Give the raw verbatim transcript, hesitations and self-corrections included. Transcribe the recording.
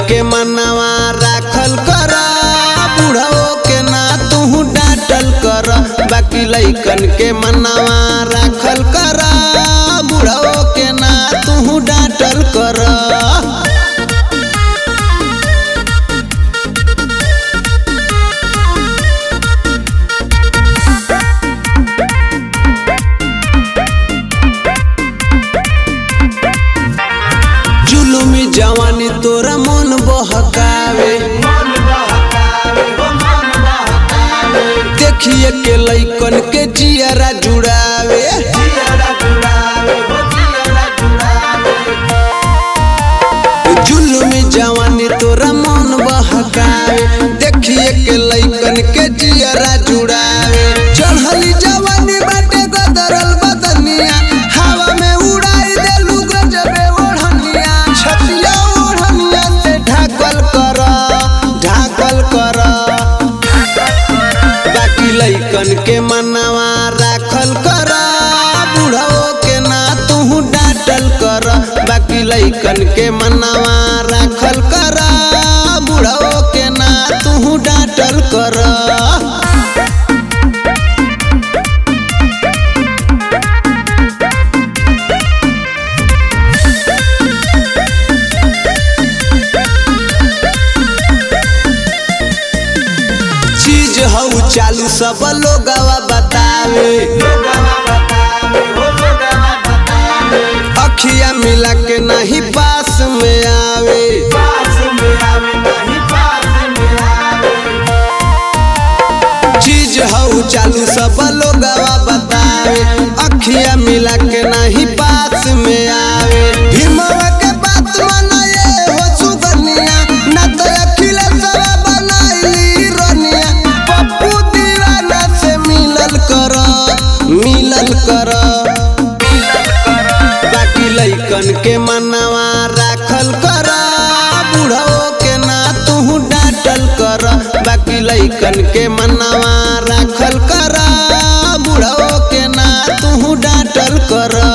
के मनवा राखल कर, बुढ़ाओ के ना तू डांटल कर। बाकी लइकन के मनवा राखल कर, बुढ़ाओ के ना तू डांटल कर। जुलुमी जवानी तोरा मन बहकावे, देखिए के लइकन के जियरा जुड़ावे। जुलुमी जवानी तोरा मन बहकावे, देखिए के लइकन के जियरा जुड़ावे। चढ़ली जवानी बाटे गदरल बदनिया, हवा में उड़ाई देलू गजबे ओढ़निया। छतिया ओढ़निया से ढाकल कर, ढाकल कर। बाकी लइकन के मनवा राखल कर, बुढ़ाओ के ना तू डांटल कर। बाकी लइकन के मनवा राखल कर, बुढ़ाओ के ना तू डांटल कर। चीज हऊ चालू सब लोगवा बतावे, अखिया मिला के नहीं पास में आवे। चीज हऊ चालू सब लोगवा बतावे, अखिया मिला के नहीं पास में आवे। भीमवा के बात मनाए हो सुगनिया, ना तो अखिलेशवा बनाइली रनिया। पप्पू दीवाना से मिलल कर, मिलल कर। बाकी लइकन के मनवा राखल कर, बुढ़ाओ के ना तू डांटल कर। बाकी लइकन के मनवा राखल कर, बुढ़ाओ के ना तू डांटल कर।